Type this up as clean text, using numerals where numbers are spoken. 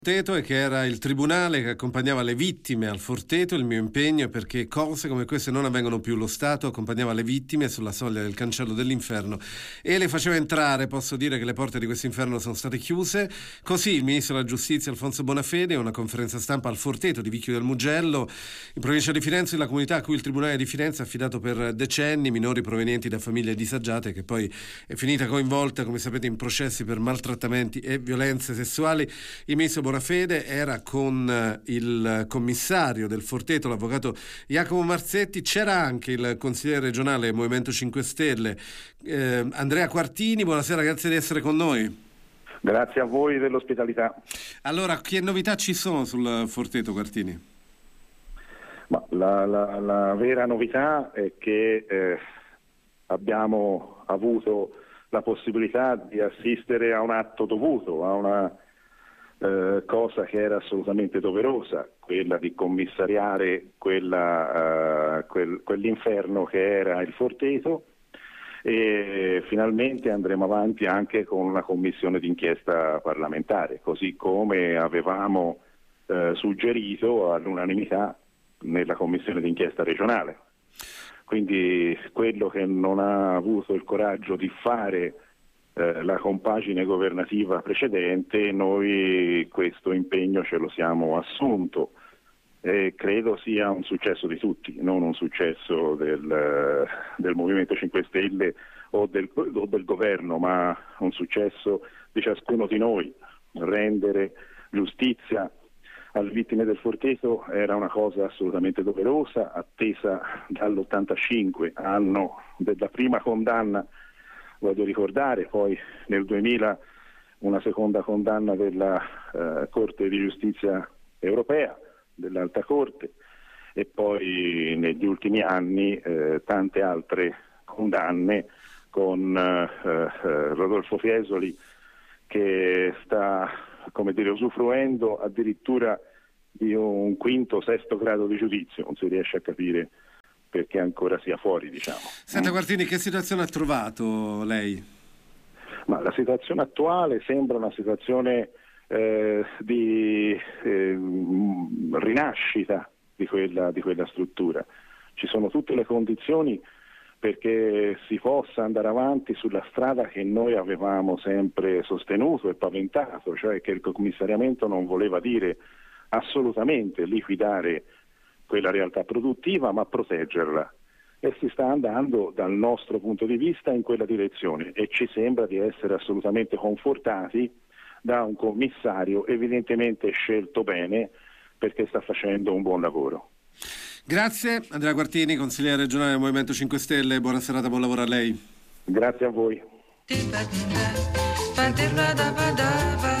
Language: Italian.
Forteto e che era il tribunale che accompagnava le vittime al Forteto. Il mio impegno è perché cose come queste non avvengono più. Lo Stato accompagnava le vittime sulla soglia del cancello dell'inferno e le faceva entrare. Posso dire che le porte di questo inferno sono state chiuse. Così il ministro della giustizia Alfonso Bonafede, a una conferenza stampa al Forteto di Vicchio del Mugello, in provincia di Firenze, la comunità a cui il tribunale di Firenze ha affidato per decenni minori provenienti da famiglie disagiate, che poi è finita coinvolta, come sapete, in processi per maltrattamenti e violenze sessuali. Il ministro Bonafede era con il commissario del Forteto, l'avvocato Jacopo Marzetti. C'era anche il consigliere regionale Movimento 5 Stelle, Andrea Quartini. Buonasera, grazie di essere con noi. Grazie a voi dell'ospitalità. Allora, che novità ci sono sul Forteto, Quartini? Ma la vera novità è che abbiamo avuto la possibilità di assistere a un atto dovuto, a una cosa che era assolutamente doverosa, quella di commissariare quell'inferno che era il Forteto, e finalmente andremo avanti anche con una commissione d'inchiesta parlamentare, così come avevamo suggerito all'unanimità nella commissione d'inchiesta regionale. Quindi quello che non ha avuto il coraggio di fare la compagine governativa precedente, noi questo impegno ce lo siamo assunto e credo sia un successo di tutti, non un successo del Movimento 5 Stelle o del governo, ma un successo di ciascuno di noi. Rendere giustizia alle vittime del Forteto era una cosa assolutamente doverosa, attesa dall'85, anno della prima condanna, voglio ricordare, poi nel 2000 una seconda condanna della Corte di Giustizia Europea, dell'Alta Corte, e poi negli ultimi anni tante altre condanne con Rodolfo Fiesoli, che sta, come dire, usufruendo addirittura di un quinto, sesto grado di giudizio. Non si riesce a capire perché ancora sia fuori, diciamo. Senta Quartini, che situazione ha trovato lei? Ma la situazione attuale sembra una situazione di rinascita di quella struttura. Ci sono tutte le condizioni perché si possa andare avanti sulla strada che noi avevamo sempre sostenuto e paventato, cioè che il commissariamento non voleva dire assolutamente liquidare quella realtà produttiva, ma proteggerla. E si sta andando dal nostro punto di vista in quella direzione e ci sembra di essere assolutamente confortati da un commissario evidentemente scelto bene, perché sta facendo un buon lavoro. Grazie Andrea Quartini, consigliere regionale del Movimento 5 Stelle. Buona serata, buon lavoro a lei. Grazie a voi.